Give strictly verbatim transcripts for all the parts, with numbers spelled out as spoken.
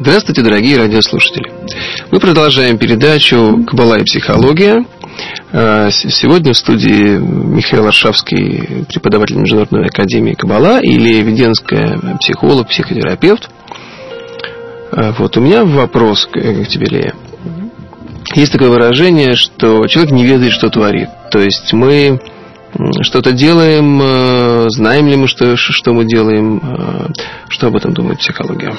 Здравствуйте, дорогие радиослушатели. Мы продолжаем передачу «Каббала и психология». Сегодня в студии Михаил Аршавский, преподаватель Международной академии Каббала, и Лея Веденская, психолог, психотерапевт. Вот у меня вопрос к тебе, Лея. Есть такое выражение, что человек не ведает, что творит. То есть мы что-то делаем, знаем ли мы, что, что мы делаем. Что об этом думает психология?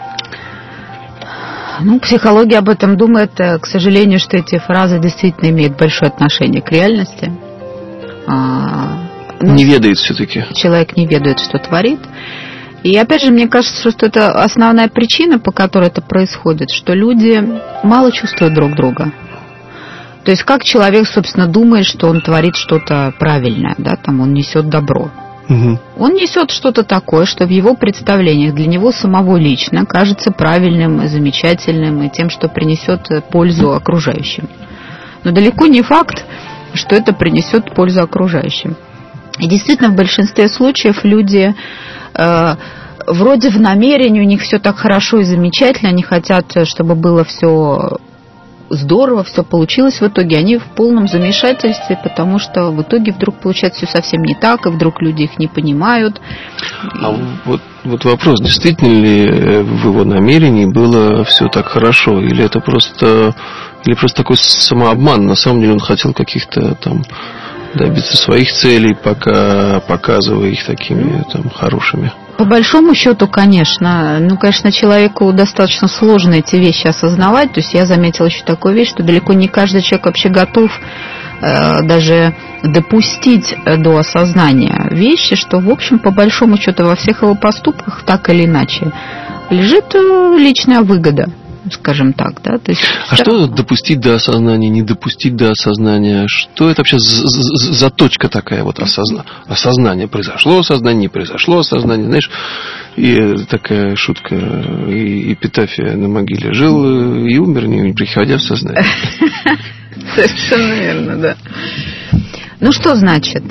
Ну, психология об этом думает, к сожалению, что эти фразы действительно имеют большое отношение к реальности. А, ну, не ведает все-таки. Человек не ведает, что творит. И опять же, мне кажется, что это основная причина, по которой это происходит, что люди мало чувствуют друг друга. То есть как человек, собственно, думает, что он творит что-то правильное, да, там он несет добро. Угу. Он несет что-то такое, что в его представлениях для него самого лично кажется правильным и замечательным, и тем, что принесет пользу окружающим. Но далеко не факт, что это принесет пользу окружающим. И действительно, в большинстве случаев люди э, вроде в намерении, у них все так хорошо и замечательно, они хотят, чтобы было все здорово, все получилось в итоге, они в полном замешательстве, потому что в итоге вдруг получается все совсем не так, и вдруг люди их не понимают. А вот, вот вопрос, действительно ли в его намерении было все так хорошо, или это просто, или просто такой самообман, на самом деле он хотел каких-то там добиться своих целей, пока показывая их такими там хорошими. По большому счету, конечно, ну, конечно, человеку достаточно сложно эти вещи осознавать. То есть я заметила еще такую вещь, что далеко не каждый человек вообще готов э, даже допустить до осознания вещи, что, в общем, по большому счету во всех его поступках так или иначе лежит личная выгода, скажем так, да. То есть, а что равно... допустить до осознания, не допустить до осознания? Что это вообще за, за, за точка такая вот осозна... осознание? Произошло осознание, не произошло осознание, знаешь, и такая шутка, и эпитафия на могиле: жил и умер, не приходя в сознание. Совершенно верно, да. Ну что значит?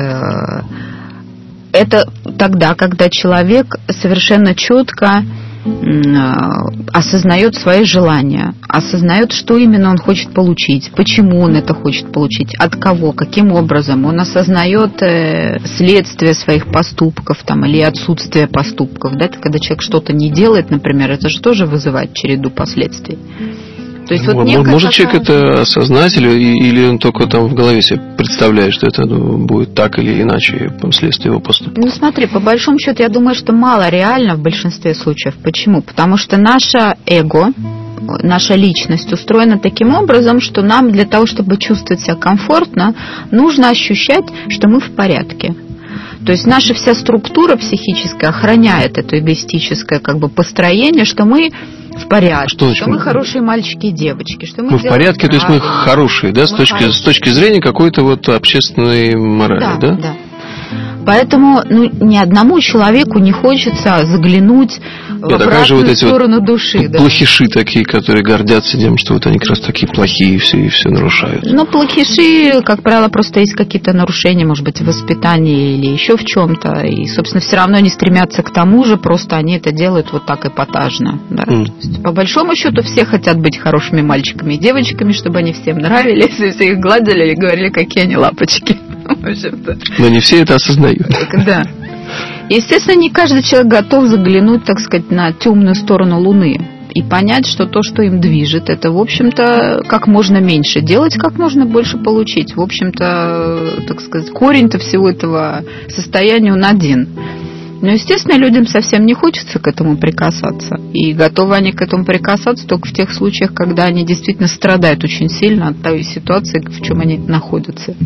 Это тогда, когда человек совершенно четко осознает свои желания, осознает, что именно он хочет получить, почему он это хочет получить, от кого, каким образом. Он осознает следствие своих поступков там, или отсутствие поступков. Да? Когда человек что-то не делает, например, это же тоже вызывает череду последствий. То есть, ну, вот может такая... человек это осознать, или, или он только там в голове себе представляет, что это будет так или иначе последствия его поступка? Ну смотри, по большому счету, я думаю, что мало реально в большинстве случаев. Почему? Потому что наше эго, наша личность устроена таким образом, что нам для того, чтобы чувствовать себя комфортно, нужно ощущать, что мы в порядке. То есть наша вся структура психическая охраняет это эгоистическое как бы построение, что мы в порядке, что, что мы хорошие мальчики и девочки, что мы, мы в порядке, правильно. То есть мы хорошие, да, мы с точки с точки зрения какой-то вот общественной морали, да? Да, да. Поэтому ну, ни одному человеку не хочется заглянуть в Нет, обратную вот сторону вот души. Да. Плохиши такие, которые гордятся тем, что вот они как раз такие плохие и все, и все нарушают. Ну, плохиши, как правило, просто есть какие-то нарушения, может быть, в воспитании или еще в чем-то. И, собственно, все равно они стремятся к тому же, просто они это делают вот так эпатажно. Да? Mm. То есть, по большому счету, все хотят быть хорошими мальчиками и девочками, чтобы они всем нравились, и все их гладили и говорили, какие они лапочки. Но не все это осознают. Да. Естественно, не каждый человек готов заглянуть, так сказать, на темную сторону Луны и понять, что то, что им движет, это, в общем-то, как можно меньше делать, как можно больше получить. В общем-то, так сказать, корень-то всего этого состояния он один. Но, естественно, людям совсем не хочется к этому прикасаться. И готовы они к этому прикасаться только в тех случаях, когда они действительно страдают очень сильно от той ситуации, в чем они находятся.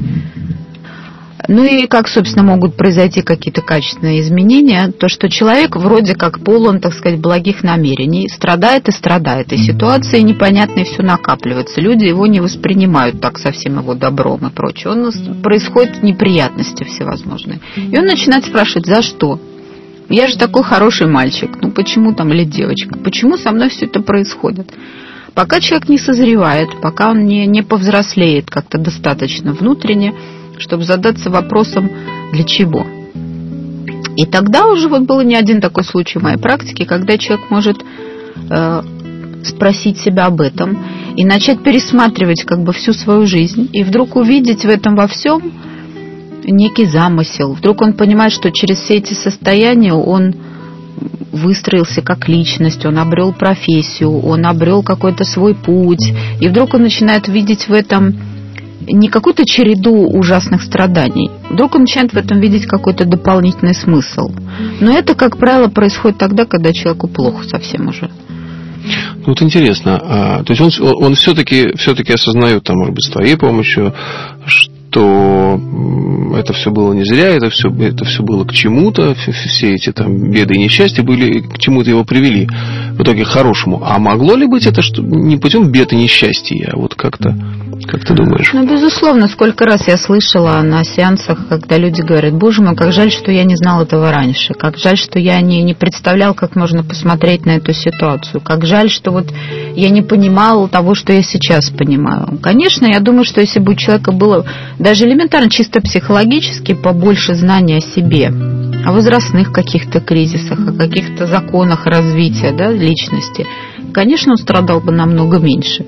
Ну и как, собственно, могут произойти какие-то качественные изменения, то, что человек вроде как полон, так сказать, благих намерений, страдает и страдает, и ситуации непонятные все накапливаются, люди его не воспринимают так совсем его добром и прочее, он, происходят неприятности всевозможные. И он начинает спрашивать, за что? Я же такой хороший мальчик, ну почему там, или девочка, почему со мной все это происходит? Пока человек не созревает, пока он не, не повзрослеет как-то достаточно внутренне, чтобы задаться вопросом, для чего. И тогда уже вот был не один такой случай в моей практике, когда человек может э, спросить себя об этом и начать пересматривать как бы всю свою жизнь, и вдруг увидеть в этом во всем некий замысел. Вдруг он понимает, что через все эти состояния он выстроился как личность, он обрел профессию, он обрел какой-то свой путь, и вдруг он начинает видеть в этом не какую-то череду ужасных страданий, вдруг он начинает в этом видеть какой-то дополнительный смысл. Но это, как правило, происходит тогда, когда человеку плохо совсем уже. Ну, вот интересно, а, то есть он, он все-таки, все-таки осознает, там, может быть, с твоей помощью, что это все было не зря, это все, это все было к чему-то, все эти там беды и несчастья были к чему-то его привели, в итоге к хорошему. А могло ли быть это что, не путем бед и несчастья, а вот как-то, как ты думаешь? Ну, безусловно, сколько раз я слышала на сеансах, когда люди говорят: боже мой, как жаль, что я не знал этого раньше, как жаль, что я не, не представлял, как можно посмотреть на эту ситуацию, как жаль, что вот я не понимал того, что я сейчас понимаю. Конечно, я думаю, что если бы у человека было даже элементарно, чисто психологически, побольше знания о себе, о возрастных каких-то кризисах, о каких-то законах развития, да, личности, конечно, он страдал бы намного меньше.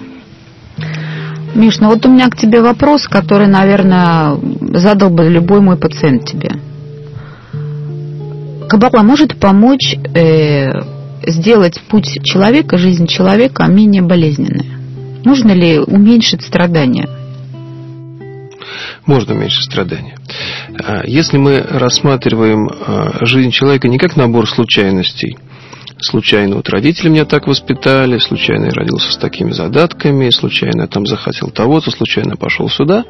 Миш, ну вот у меня к тебе вопрос, который, наверное, задал бы любой мой пациент тебе. Каббала может помочь э, сделать путь человека, жизнь человека менее болезненной? Можно ли уменьшить страдания? Можно уменьшить страдания. Если мы рассматриваем жизнь человека не как набор случайностей, случайно вот родители меня так воспитали, случайно я родился с такими задатками, случайно я там захотел того-то, случайно пошел сюда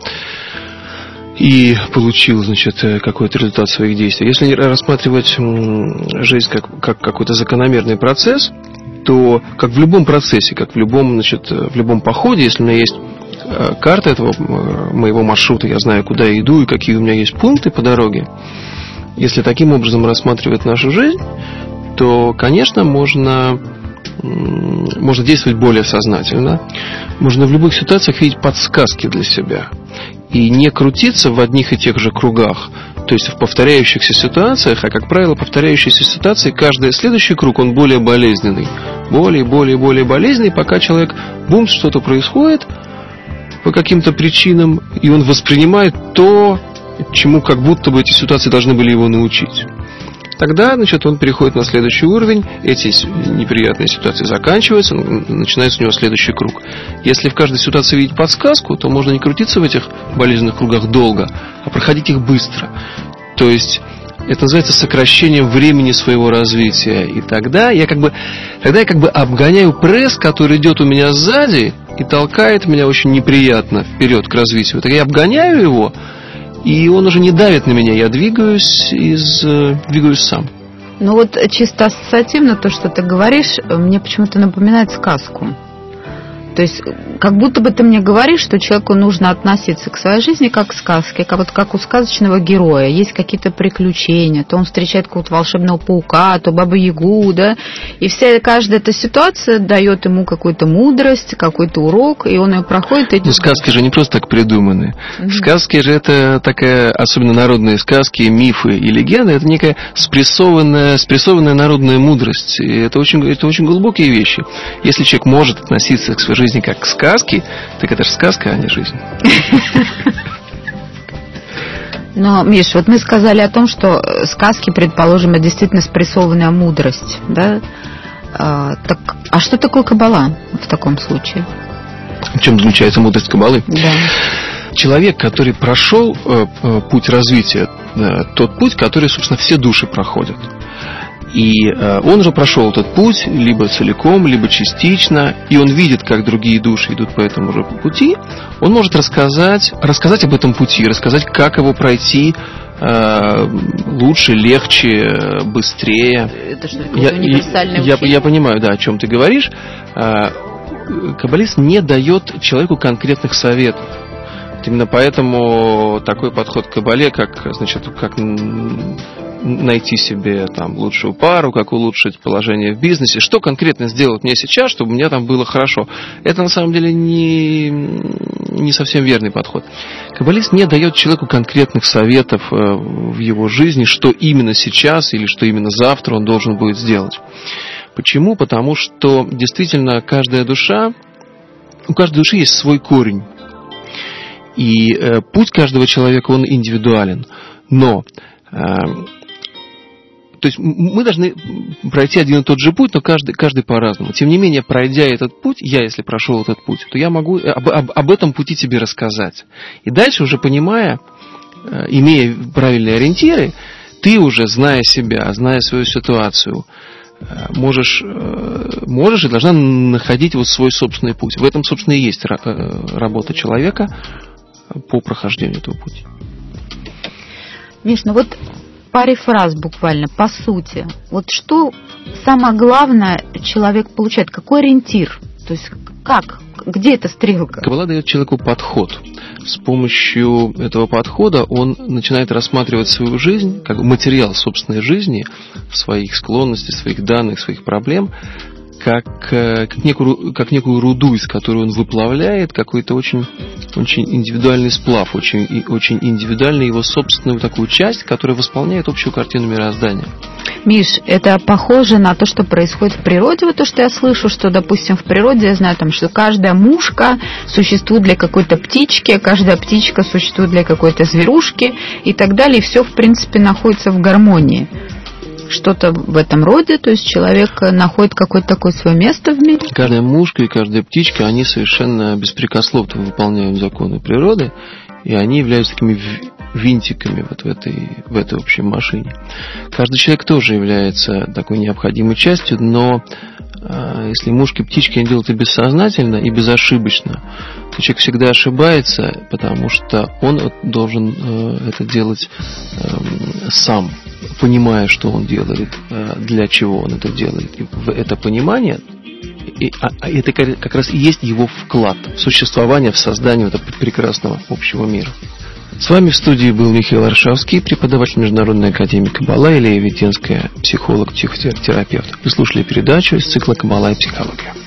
и получил, значит, какой-то результат своих действий. Если рассматривать жизнь как, как какой-то закономерный процесс, то как в любом процессе, как в любом, значит, в любом походе, если у меня есть карта этого моего маршрута, я знаю, куда я иду и какие у меня есть пункты по дороге, если таким образом рассматривать нашу жизнь, то, конечно, можно, можно действовать более сознательно. Можно в любых ситуациях видеть подсказки для себя и не крутиться в одних и тех же кругах, то есть в повторяющихся ситуациях, а, как правило, повторяющиеся ситуации, каждый следующий круг, он более болезненный, более, более, более болезненный, пока человек, бум, что-то происходит по каким-то причинам, и он воспринимает то, чему как будто бы эти ситуации должны были его научить. Тогда, значит, он переходит на следующий уровень, эти неприятные ситуации заканчиваются, начинается у него следующий круг. Если в каждой ситуации видеть подсказку, то можно не крутиться в этих болезненных кругах долго, а проходить их быстро. То есть это называется сокращением времени своего развития. И тогда я как бы, тогда я как бы обгоняю пресс, который идет у меня сзади и толкает меня очень неприятно вперед к развитию. Так я обгоняю его, и он уже не давит на меня, я двигаюсь, из, двигаюсь сам. Ну вот чисто ассоциативно то, что ты говоришь, мне почему-то напоминает сказку. То есть как будто бы ты мне говоришь, что человеку нужно относиться к своей жизни как к сказке, как, вот, как у сказочного героя. Есть какие-то приключения, то он встречает какого-то волшебного паука, то бабу-ягу, да, и вся, каждая эта ситуация дает ему какую-то мудрость, какой-то урок, и он ее проходит. И... Ну, сказки же не просто так придуманы. Mm-hmm. Сказки же это такая, особенно народные сказки, мифы и легенды, это некая спрессованная, спрессованная народная мудрость. И это очень, это очень глубокие вещи. Если человек может относиться к своей жизни как к сказке, так это же сказка, а не жизнь. Но, Миш, вот мы сказали о том, что сказки, предположим, это действительно спрессованная мудрость, да? А, так, а что такое каббала в таком случае? В чем заключается мудрость каббалы? Да. Человек, который прошел э, путь развития, э, тот путь, который, собственно, все души проходят. И э, он уже прошел этот путь либо целиком, либо частично, и он видит, как другие души идут по этому же пути. Он может рассказать, рассказать об этом пути, рассказать, как его пройти э, лучше, легче, быстрее. Это что, какое-то универсальное я, я, я понимаю, да, о чем ты говоришь. Э, каббалист не дает человеку конкретных советов. Именно поэтому такой подход к каббале, как, значит, как найти себе там лучшую пару, как улучшить положение в бизнесе, что конкретно сделать мне сейчас, чтобы у меня там было хорошо. Это на самом деле не, не совсем верный подход. Каббалист не дает человеку конкретных советов в его жизни, что именно сейчас или что именно завтра он должен будет сделать. Почему? Потому что действительно каждая душа, у каждой души есть свой корень. И э, путь каждого человека, он индивидуален. Но э, то есть мы должны пройти один и тот же путь, но каждый, каждый по-разному. Тем не менее, пройдя этот путь, я, если прошел этот путь, то я могу об, об, об этом пути тебе рассказать. И дальше, уже понимая, э, имея правильные ориентиры, ты уже, зная себя, зная свою ситуацию, можешь, можешь и должна находить вот свой собственный путь. В этом, собственно, и есть работа человека по прохождению этого пути. Миш, ну вот паре фраз буквально, по сути. Вот что самое главное человек получает? Какой ориентир? То есть как? Где эта стрелка? Каббала дает человеку подход. С помощью этого подхода он начинает рассматривать свою жизнь, как материал собственной жизни, своих склонностей, своих данных, своих проблем, как, как, некую, как некую руду, из которой он выплавляет какой-то очень, очень индивидуальный сплав, очень, очень индивидуальную его собственную такую часть, которая восполняет общую картину мироздания. Миш, это похоже на то, что происходит в природе. Вот то, что я слышу, что, допустим, в природе, я знаю, там, что каждая мушка существует для какой-то птички, каждая птичка существует для какой-то зверушки и так далее. И все, в принципе, находится в гармонии. Что-то в этом роде, то есть человек находит какое-то такое свое место в мире. Каждая мушка и каждая птичка, они совершенно беспрекословно выполняют законы природы, и они являются такими винтиками вот в этой, в этой общей машине. Каждый человек тоже является такой необходимой частью, но э, если мушки и птички делают это бессознательно и безошибочно, то человек всегда ошибается, потому что он должен э, это делать э, сам, понимая, что он делает, э, для чего он это делает. И в это понимание, и, а, это как раз и есть его вклад в существование, в создание этого прекрасного общего мира. С вами в студии был Михаил Аршавский, преподаватель Международной академии Каббала, Лея Веденская, психолог, психотерапевт. Вы слушали передачу из цикла «Каббала и психология».